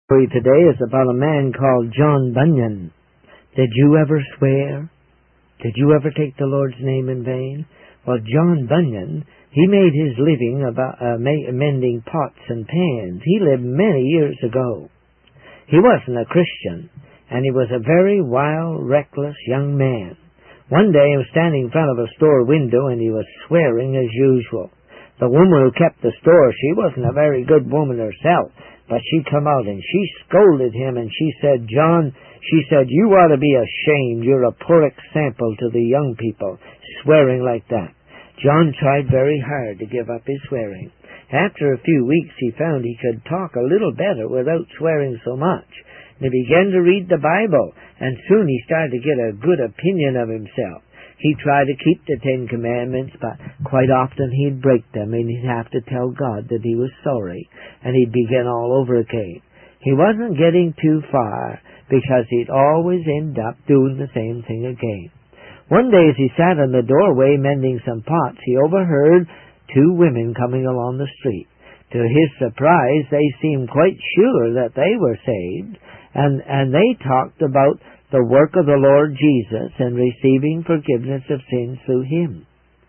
Story today is about a man called John Bunyan. Did you ever swear? Did you ever take the Lord's name in vain? Well, John Bunyan, he made his living about mending pots and pans. He lived many years ago. He wasn't a Christian, and he was a very wild, reckless young man. One day he was standing in front of a store window, and he was swearing as usual. The woman who kept the store, she wasn't a very good woman herself, but she come out and she scolded him, and she said, "John," she said, "you ought to be ashamed. You're a poor example to the young people, swearing like that." John tried very hard to give up his swearing. After a few weeks he found he could talk a little better without swearing so much. And he began to read the Bible, and soon he started to get a good opinion of himself. He tried to keep the 10 Commandments, but quite often he'd break them, and he'd have to tell God that he was sorry, and he'd begin all over again. He wasn't getting too far, because he'd always end up doing the same thing again. One day as he sat in the doorway mending some pots, he overheard 2 women coming along the street. To his surprise, they seemed quite sure that they were saved, and they talked about the work of the Lord Jesus and receiving forgiveness of sins through Him.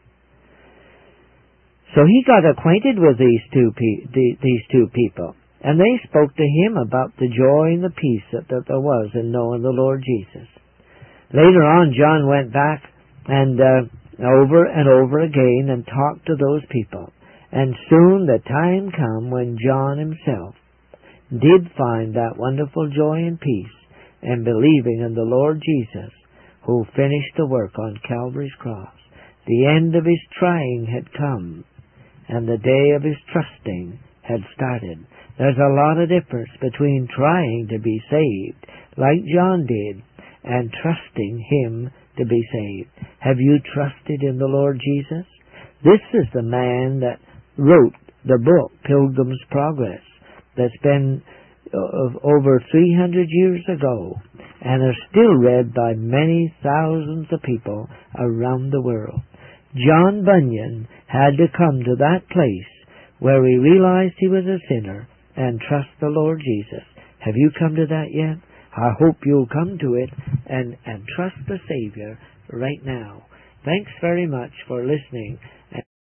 So he got acquainted with these two people, and they spoke to him about the joy and the peace that there was in knowing the Lord Jesus. Later on, John went back and over and over again and talked to those people, and soon the time come when John himself did find that wonderful joy and peace and believing in the Lord Jesus, who finished the work on Calvary's cross. The end of his trying had come, and the day of his trusting had started. There's a lot of difference between trying to be saved, like John did, and trusting Him to be saved. Have you trusted in the Lord Jesus? This is the man that wrote the book, Pilgrim's Progress, that's been over 300 years ago, and are still read by many thousands of people around the world. John Bunyan had to come to that place where he realized he was a sinner and trust the Lord Jesus. Have you come to that yet? I hope you'll come to it and trust the Savior right now. Thanks very much for listening.